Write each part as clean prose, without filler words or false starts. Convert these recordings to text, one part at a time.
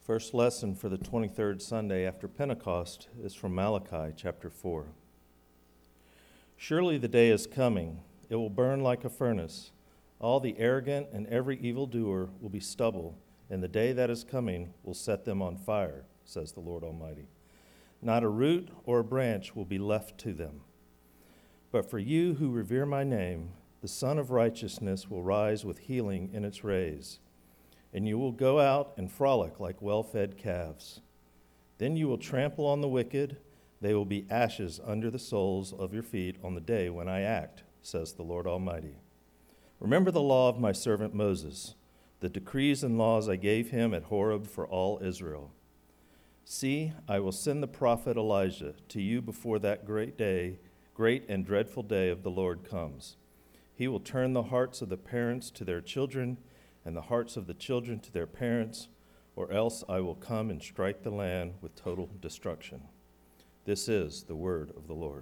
First lesson for the 23rd Sunday after Pentecost is from Malachi chapter 4. Surely the day is coming, it will burn like a furnace. All the arrogant and every evildoer will be stubble, and the day that is coming will set them on fire, says the Lord Almighty. Not a root or a branch will be left to them. But for you who revere my name, the Sun of Righteousness will rise with healing in its rays, and you will go out and frolic like well-fed calves. Then you will trample on the wicked. They will be ashes under the soles of your feet on the day when I act, says the Lord Almighty. Remember the law of my servant Moses, the decrees and laws I gave him at Horeb for all Israel. See, I will send the prophet Elijah to you before that great and dreadful day of the Lord comes. He will turn the hearts of the parents to their children and the hearts of the children to their parents, or else I will come and strike the land with total destruction. This is the word of the Lord.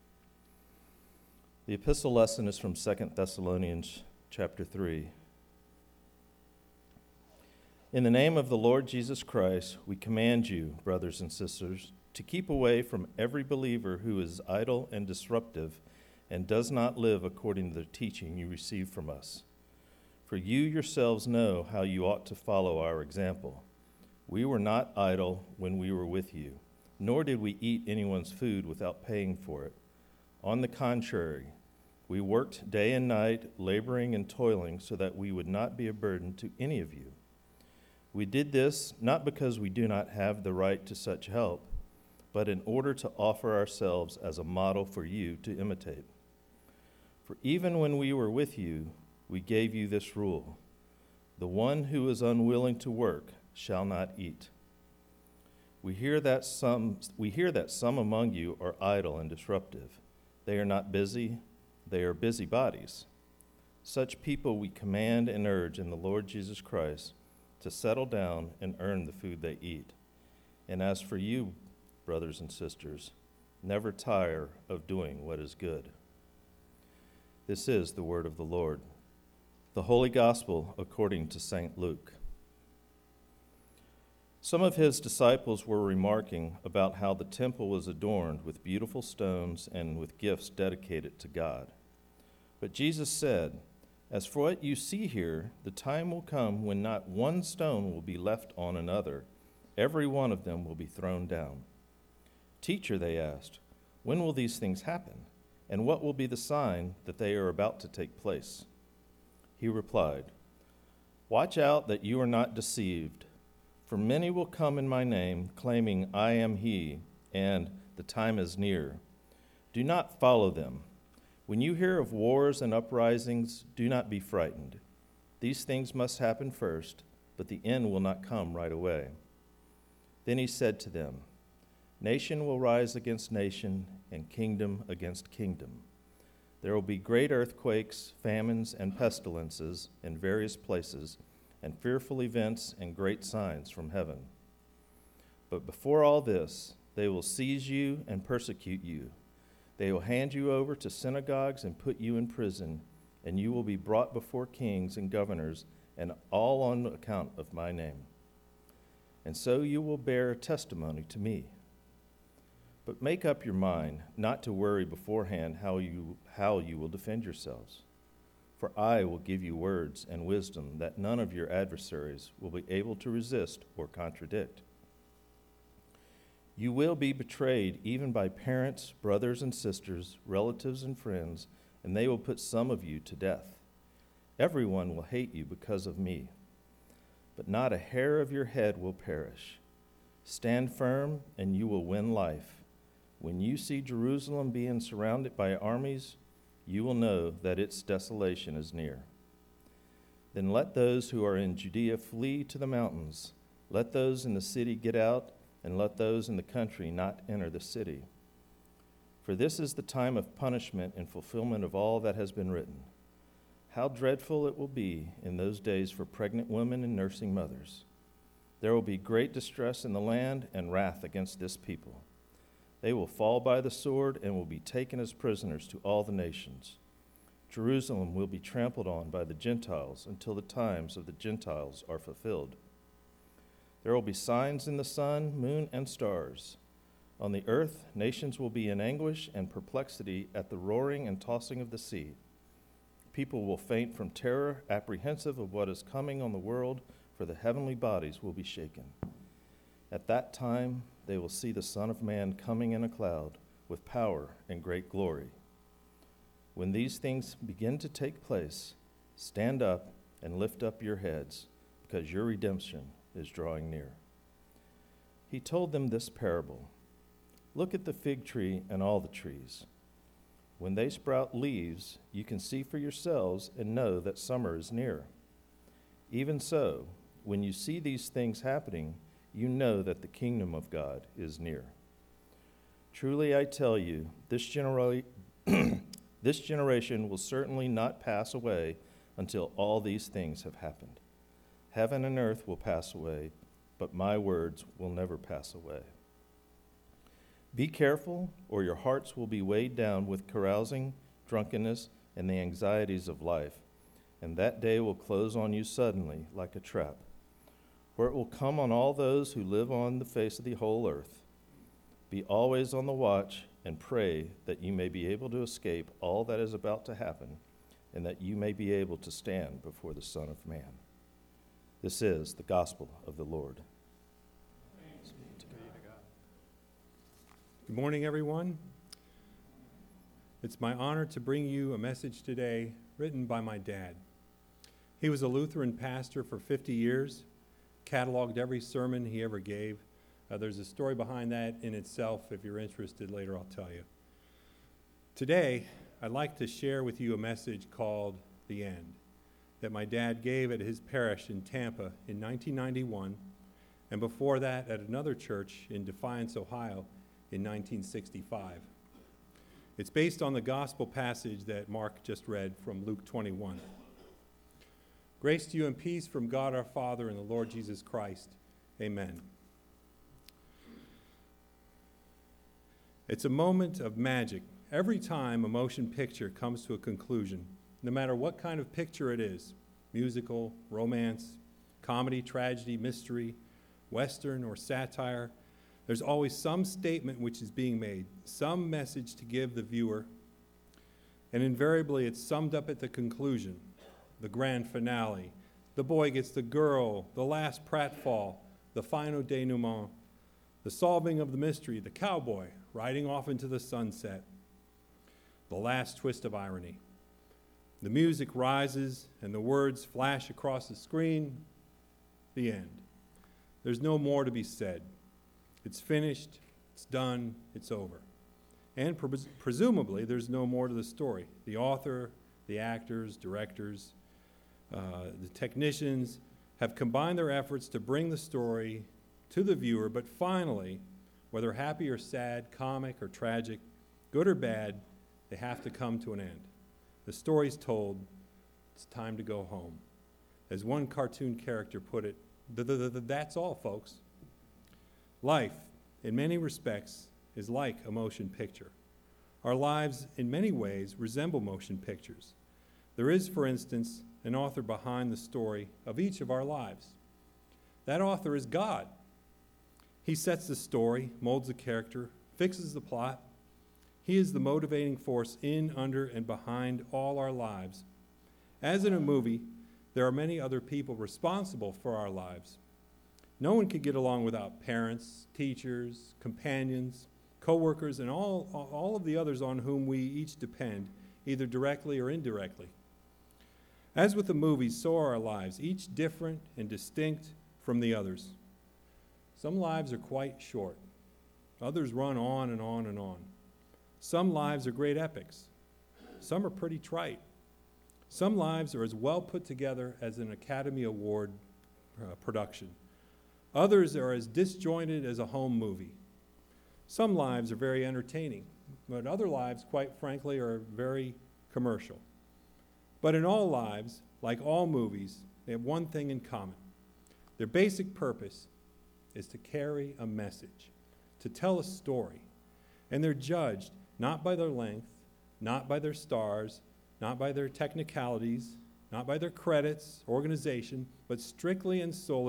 The epistle lesson is from 2 Thessalonians chapter 3. In the name of the Lord Jesus Christ, we command you, brothers and sisters, to keep away from every believer who is idle and disruptive and does not live according to the teaching you received from us. For you yourselves know how you ought to follow our example. We were not idle when we were with you, nor did we eat anyone's food without paying for it. On the contrary, we worked day and night, laboring and toiling so that we would not be a burden to any of you. We did this not because we do not have the right to such help, but in order to offer ourselves as a model for you to imitate. For even when we were with you, we gave you this rule: the one who is unwilling to work shall not eat. We hear that some among you are idle and disruptive. They are not busy, they are busybodies. Such people we command and urge in the Lord Jesus Christ to settle down and earn the food they eat. And as for you, brothers and sisters, never tire of doing what is good. This is the word of the Lord. The Holy Gospel according to St. Luke. Some of his disciples were remarking about how the temple was adorned with beautiful stones and with gifts dedicated to God. But Jesus said, "As for what you see here, the time will come when not one stone will be left on another. Every one of them will be thrown down." "Teacher," they asked, "when will these things happen? And what will be the sign that they are about to take place?" He replied, "Watch out that you are not deceived, for many will come in my name, claiming I am he, and the time is near. Do not follow them. When you hear of wars and uprisings, do not be frightened. These things must happen first, but the end will not come right away." Then he said to them, "Nation will rise against nation, and kingdom against kingdom. There will be great earthquakes, famines, and pestilences in various places, and fearful events and great signs from heaven. But before all this, they will seize you and persecute you. They will hand you over to synagogues and put you in prison, and you will be brought before kings and governors, and all on account of my name. And so you will bear testimony to me. But make up your mind not to worry beforehand how you will defend yourselves. For I will give you words and wisdom that none of your adversaries will be able to resist or contradict. You will be betrayed even by parents, brothers and sisters, relatives and friends, and they will put some of you to death. Everyone will hate you because of me, but not a hair of your head will perish. Stand firm, and you will win life. When you see Jerusalem being surrounded by armies, you will know that its desolation is near. Then let those who are in Judea flee to the mountains. Let those in the city get out, and let those in the country not enter the city. For this is the time of punishment and fulfillment of all that has been written. How dreadful it will be in those days for pregnant women and nursing mothers. There will be great distress in the land and wrath against this people. They will fall by the sword and will be taken as prisoners to all the nations. Jerusalem will be trampled on by the Gentiles until the times of the Gentiles are fulfilled. There will be signs in the sun, moon, and stars. On the earth, nations will be in anguish and perplexity at the roaring and tossing of the sea. People will faint from terror, apprehensive of what is coming on the world, for the heavenly bodies will be shaken. At that time, they will see the Son of Man coming in a cloud with power and great glory. When these things begin to take place, stand up and lift up your heads, because your redemption is drawing near. He told them this parable. Look at the fig tree and all the trees. When they sprout leaves, you can see for yourselves and know that summer is near. Even so, when you see these things happening, you know that the kingdom of God is near. Truly I tell you, this generation will certainly not pass away until all these things have happened. Heaven and earth will pass away, but my words will never pass away. Be careful, or your hearts will be weighed down with carousing, drunkenness, and the anxieties of life, and that day will close on you suddenly like a trap, for it will come on all those who live on the face of the whole earth. Be always on the watch and pray that you may be able to escape all that is about to happen, and that you may be able to stand before the Son of Man. This is the gospel of the Lord. Good morning, everyone. It's my honor to bring you a message today written by my dad. He was a Lutheran pastor for 50 years, cataloged every sermon he ever gave. There's a story behind that in itself. If you're interested, later I'll tell you. Today, I'd like to share with you a message called The End that my dad gave at his parish in Tampa in 1991, and before that at another church in Defiance, Ohio, in 1965. It's based on the gospel passage that Mark just read from Luke 21. Grace to you and peace from God our Father and the Lord Jesus Christ. Amen. It's a moment of magic every time a motion picture comes to a conclusion, no matter what kind of picture it is: musical, romance, comedy, tragedy, mystery, western, or satire. There's always some statement which is being made, some message to give the viewer, and invariably it's summed up at the conclusion, the grand finale. The boy gets the girl, the last pratfall, the final denouement, the solving of the mystery, the cowboy riding off into the sunset, the last twist of irony. The music rises and the words flash across the screen. The end. There's no more to be said. It's finished, it's done, it's over. And presumably, there's no more to the story. The author, the actors, directors, the technicians have combined their efforts to bring the story to the viewer, but finally, whether happy or sad, comic or tragic, good or bad, they have to come to an end. The story's told, it's time to go home. As one cartoon character put it, that's all, folks. Life, in many respects, is like a motion picture. Our lives, in many ways, resemble motion pictures. There is, for instance, an author behind the story of each of our lives. That author is God. He sets the story, molds the character, fixes the plot. He is the motivating force in, under, and behind all our lives. As in a movie, there are many other people responsible for our lives. No one can get along without parents, teachers, companions, co-workers, and all of the others on whom we each depend, either directly or indirectly. As with the movies, so are our lives, each different and distinct from the others. Some lives are quite short. Others run on and on and on. Some lives are great epics. Some are pretty trite. Some lives are as well put together as an Academy Award production. Others are as disjointed as a home movie. Some lives are very entertaining, but other lives, quite frankly, are very commercial. But in all lives, like all movies, they have one thing in common. Their basic purpose is to carry a message, to tell a story. And they're judged not by their length, not by their stars, not by their technicalities, not by their credits, organization, but strictly and solely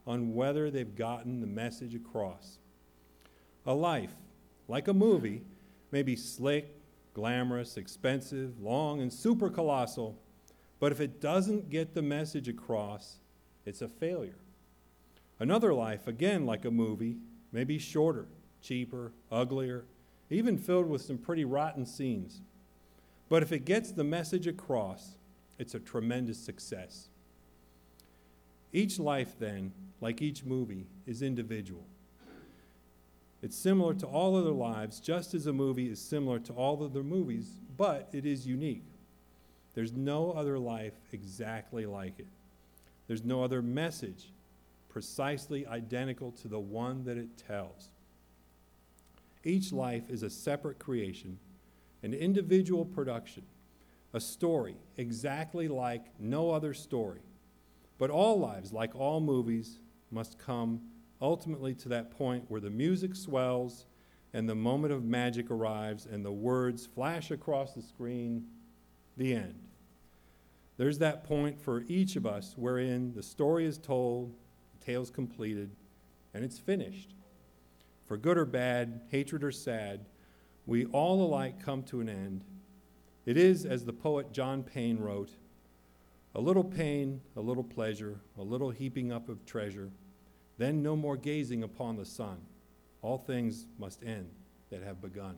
on whether they've gotten the message across. A life, like a movie, may be slick, glamorous, expensive, long, and super colossal, but if it doesn't get the message across, it's a failure. Another life, again like a movie, may be shorter, cheaper, uglier, even filled with some pretty rotten scenes. But if it gets the message across, it's a tremendous success. Each life, then, like each movie, is individual. It's similar to all other lives, just as a movie is similar to all other movies, but it is unique. There's no other life exactly like it. There's no other message precisely identical to the one that it tells. Each life is a separate creation, an individual production, a story exactly like no other story. But all lives, like all movies, must come ultimately to that point where the music swells and the moment of magic arrives and the words flash across the screen, the end. There's that point for each of us wherein the story is told, the tale's completed, and it's finished. For good or bad, hatred or sad, we all alike come to an end. It is, as the poet John Payne wrote, a little pain, a little pleasure, a little heaping up of treasure, then no more gazing upon the sun. All things must end that have begun.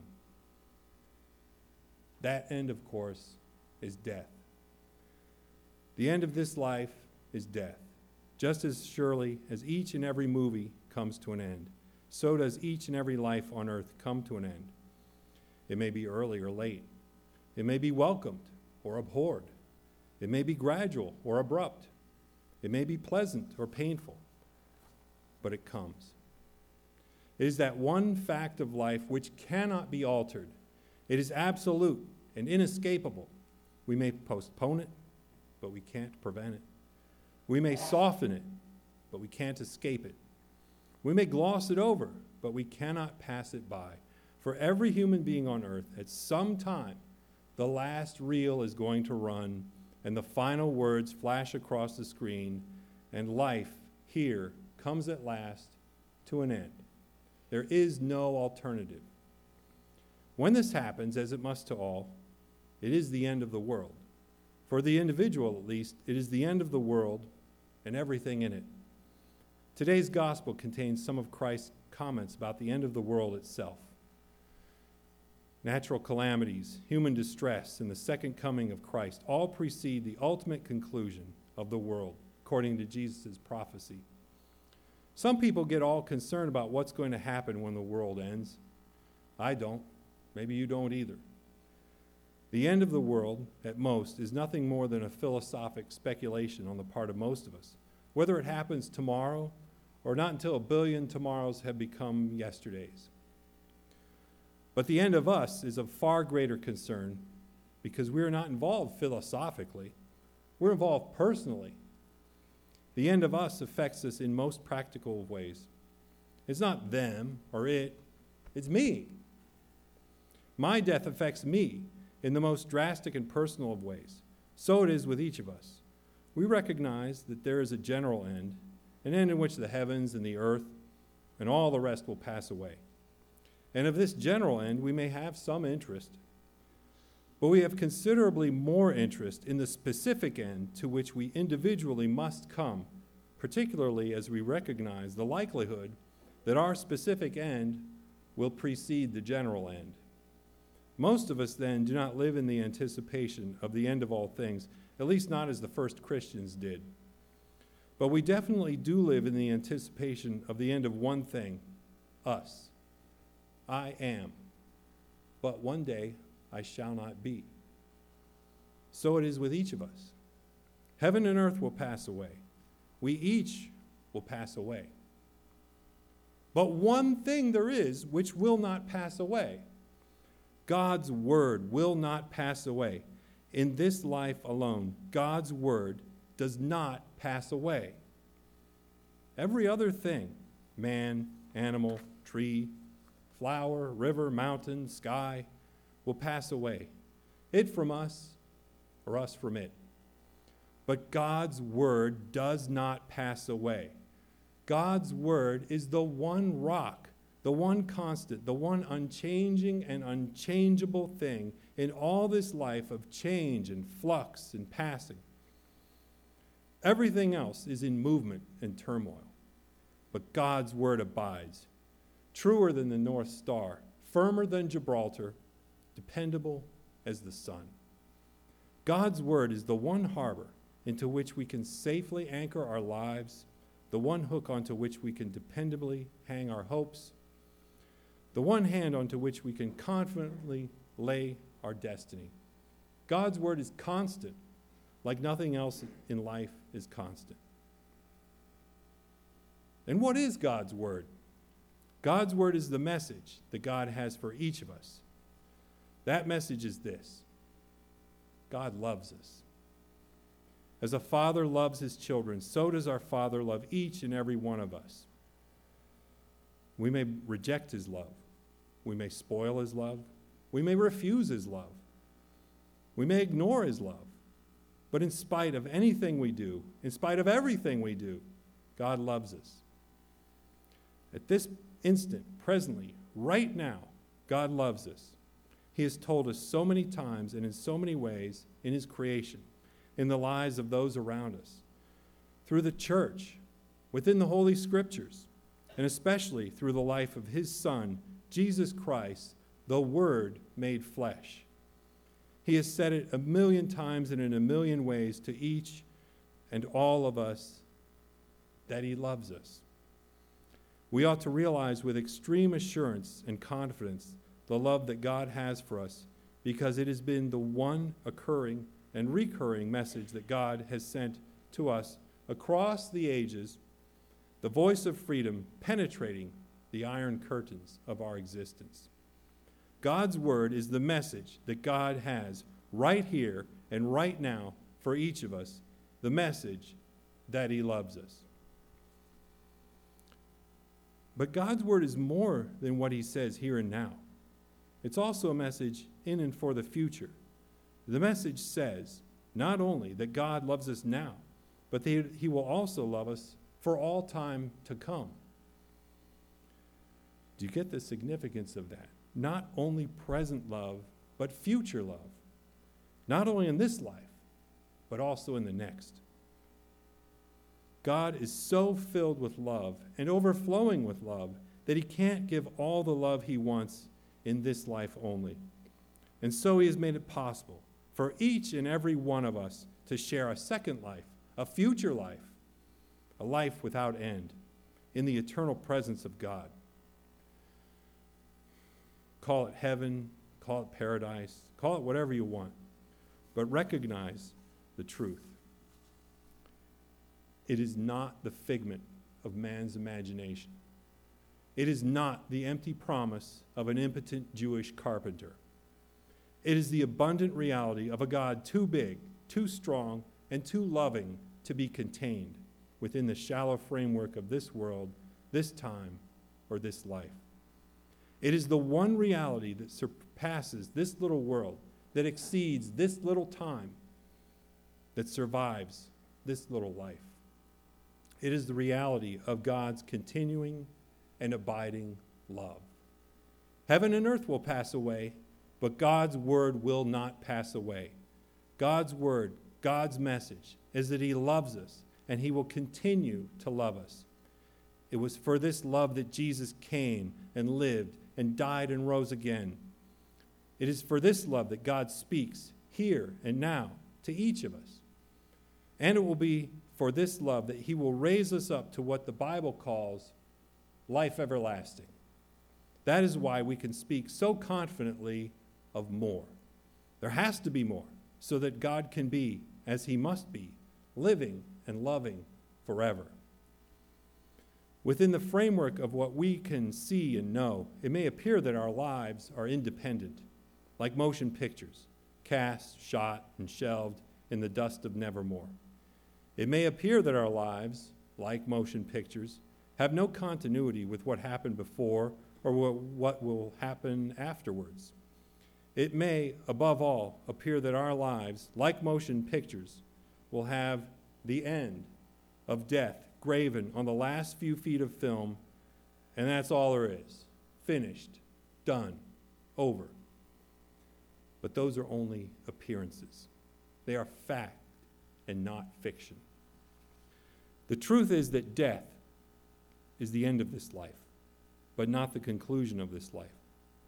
That end, of course, is death. The end of this life is death. Just as surely as each and every movie comes to an end, so does each and every life on earth come to an end. It may be early or late. It may be welcomed or abhorred. It may be gradual or abrupt. It may be pleasant or painful, but it comes. It is that one fact of life which cannot be altered. It is absolute and inescapable. We may postpone it, but we can't prevent it. We may soften it, but we can't escape it. We may gloss it over, but we cannot pass it by. For every human being on earth, at some time, the last reel is going to run, and the final words flash across the screen, and life here comes at last to an end. There is no alternative. When this happens, as it must to all, it is the end of the world. For the individual, at least, it is the end of the world and everything in it. Today's gospel contains some of Christ's comments about the end of the world itself. Natural calamities, human distress, and the second coming of Christ all precede the ultimate conclusion of the world, according to Jesus' prophecy. Some people get all concerned about what's going to happen when the world ends. I don't. Maybe you don't either. The end of the world, at most, is nothing more than a philosophic speculation on the part of most of us. Whether it happens tomorrow or not until a billion tomorrows have become yesterdays. But the end of us is of far greater concern because we're not involved philosophically. We're involved personally. The end of us affects us in most practical ways. It's not them or it, it's me. My death affects me in the most drastic and personal of ways. So it is with each of us. We recognize that there is a general end, an end in which the heavens and the earth and all the rest will pass away. And of this general end, we may have some interest, but we have considerably more interest in the specific end to which we individually must come, particularly as we recognize the likelihood that our specific end will precede the general end. Most of us then do not live in the anticipation of the end of all things, at least not as the first Christians did. But we definitely do live in the anticipation of the end of one thing, us. I am, but one day I shall not be. So it is with each of us. Heaven and earth will pass away. We each will pass away. But one thing there is which will not pass away. God's word will not pass away. In this life alone, God's word does not pass away. Every other thing, man, animal, tree, flower, river, mountain, sky, will pass away. It from us, or us from it. But God's word does not pass away. God's word is the one rock, the one constant, the one unchanging and unchangeable thing in all this life of change and flux and passing. Everything else is in movement and turmoil. But God's word abides, truer than the North Star, firmer than Gibraltar, dependable as the sun. God's word is the one harbor into which we can safely anchor our lives, the one hook onto which we can dependably hang our hopes, the one hand onto which we can confidently lay our destiny. God's word is constant, like nothing else in life is constant. And what is God's word? God's word is the message that God has for each of us. That message is this: God loves us. As a father loves his children, so does our Father love each and every one of us. We may reject his love. We may spoil his love. We may refuse his love. We may ignore his love. But in spite of anything we do, in spite of everything we do, God loves us. At this instant, presently, right now, God loves us. He has told us so many times and in so many ways in his creation, in the lives of those around us, through the church, within the Holy Scriptures, and especially through the life of his Son, Jesus Christ, the Word made flesh. He has said it 1,000,000 times and in 1,000,000 ways to each and all of us that he loves us. We ought to realize with extreme assurance and confidence the love that God has for us, because it has been the one occurring and recurring message that God has sent to us across the ages, the voice of freedom penetrating the iron curtains of our existence. God's word is the message that God has right here and right now for each of us, the message that he loves us. But God's word is more than what he says here and now. It's also a message in and for the future. The message says not only that God loves us now, but that he will also love us for all time to come. Do you get the significance of that? Not only present love, but future love. Not only in this life, but also in the next. God is so filled with love and overflowing with love that he can't give all the love he wants in this life only. And so he has made it possible for each and every one of us to share a second life, a future life, a life without end, in the eternal presence of God. Call it heaven, call it paradise, call it whatever you want, but recognize the truth. It is not the figment of man's imagination. It is not the empty promise of an impotent Jewish carpenter. It is the abundant reality of a God too big, too strong, and too loving to be contained within the shallow framework of this world, this time, or this life. It is the one reality that surpasses this little world, that exceeds this little time, that survives this little life. It is the reality of God's continuing and abiding love. Heaven and earth will pass away, but God's word will not pass away. God's word, God's message, is that he loves us, and he will continue to love us. It was for this love that Jesus came and lived and died and rose again. It is for this love that God speaks here and now to each of us. And it will be for this love that he will raise us up to what the Bible calls life everlasting. That is why we can speak so confidently of more. There has to be more, so that God can be, as he must be, living and loving forever. Within the framework of what we can see and know, it may appear that our lives are independent, like motion pictures, cast, shot, and shelved in the dust of nevermore. It may appear that our lives, like motion pictures, have no continuity with what happened before or what will happen afterwards. It may, above all, appear that our lives, like motion pictures, will have the end of death graven on the last few feet of film, and that's all there is. Finished, done, over. But those are only appearances. They are fact and not fiction. The truth is that death is the end of this life, but not the conclusion of this life.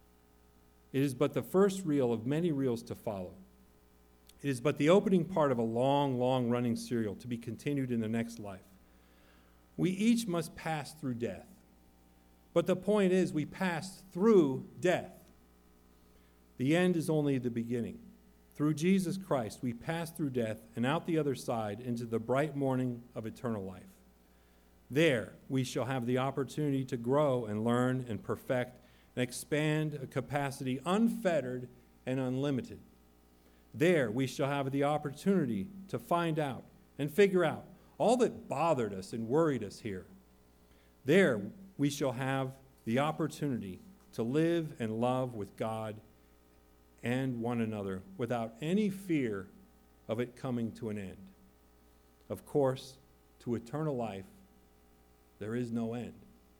It is but the first reel of many reels to follow. It is but the opening part of a long, long-running serial to be continued in the next life. We each must pass through death. But the point is, we pass through death. The end is only the beginning. Through Jesus Christ, we pass through death and out the other side into the bright morning of eternal life. There, we shall have the opportunity to grow and learn and perfect and expand a capacity unfettered and unlimited. There, we shall have the opportunity to find out and figure out all that bothered us and worried us here. There, we shall have the opportunity to live and love with God and one another without any fear of it coming to an end. Of course, to eternal life, there is no end.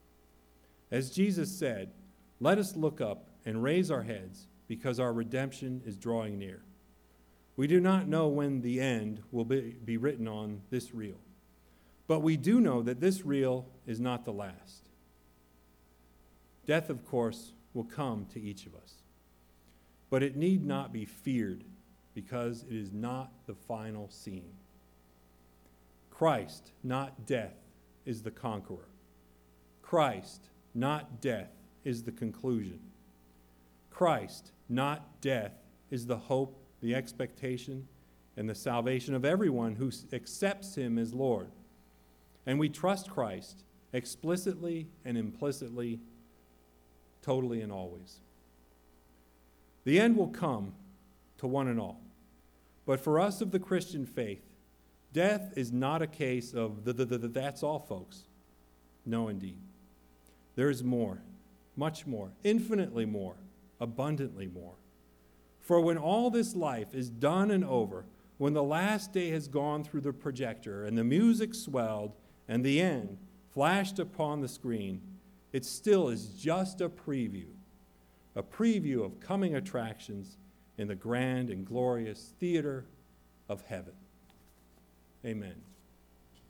As Jesus said, let us look up and raise our heads because our redemption is drawing near. We do not know when the end will be written on this reel, but we do know that this reel is not the last. Death, of course, will come to each of us, but it need not be feared because it is not the final scene. Christ, not death, is the conqueror. Christ, not death, is the conclusion. Christ, not death, is the hope, the expectation, and the salvation of everyone who accepts him as Lord. And we trust Christ explicitly and implicitly, totally and always. The end will come to one and all. But for us of the Christian faith, death is not a case of that's all, folks. No, indeed. There is more, much more, infinitely more, abundantly more. For when all this life is done and over, when the last day has gone through the projector and the music swelled and the end flashed upon the screen, it still is just a preview of coming attractions in the grand and glorious theater of heaven. Amen.